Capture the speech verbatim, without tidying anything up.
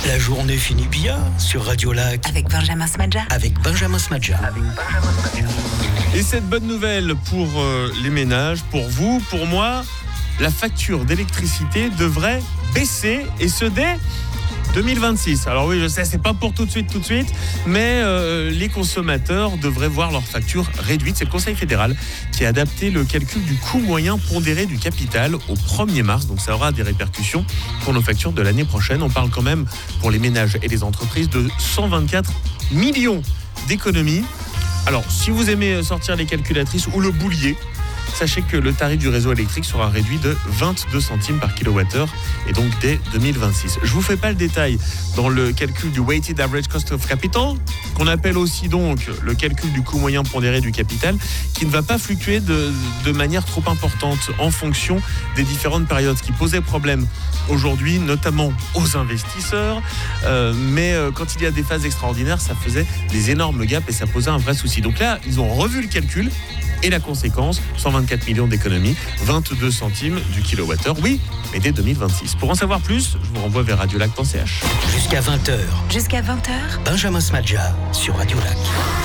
La journée finit bien sur Radio Lac. Avec Benjamin Smadja. Avec Benjamin Smadja. Et cette bonne nouvelle pour euh, les ménages, pour vous, pour moi, la facture d'électricité devrait baisser, et ce dès deux mille vingt-six. Alors oui, je sais, c'est pas pour tout de suite, tout de suite, mais euh, les consommateurs devraient voir leur facture réduite. C'est le Conseil fédéral qui a adapté le calcul du coût moyen pondéré du capital au premier mars. Donc ça aura des répercussions pour nos factures de l'année prochaine. On parle quand même, pour les ménages et les entreprises, de cent vingt-quatre millions d'économies. Alors, si vous aimez sortir les calculatrices ou le boulier, sachez que le tarif du réseau électrique sera réduit de vingt-deux centimes par kilowattheure, et donc dès deux mille vingt-six. Je vous fais pas le détail dans le calcul du Weighted Average Cost of Capital, qu'on appelle aussi donc le calcul du coût moyen pondéré du capital, qui ne va pas fluctuer de, de manière trop importante en fonction des différentes périodes, ce qui posait problème aujourd'hui, notamment aux investisseurs. Euh, mais euh, quand il y a des phases extraordinaires, ça faisait des énormes gaps et ça posait un vrai souci. Donc là, ils ont revu le calcul. Et la conséquence, cent vingt-quatre millions d'économies, vingt-deux centimes du kilowattheure, oui, mais dès deux mille vingt-six. Pour en savoir plus, je vous renvoie vers radiolac point c h. Jusqu'à vingt heures. Jusqu'à vingt heures. Benjamin Smadja sur Radio Lac.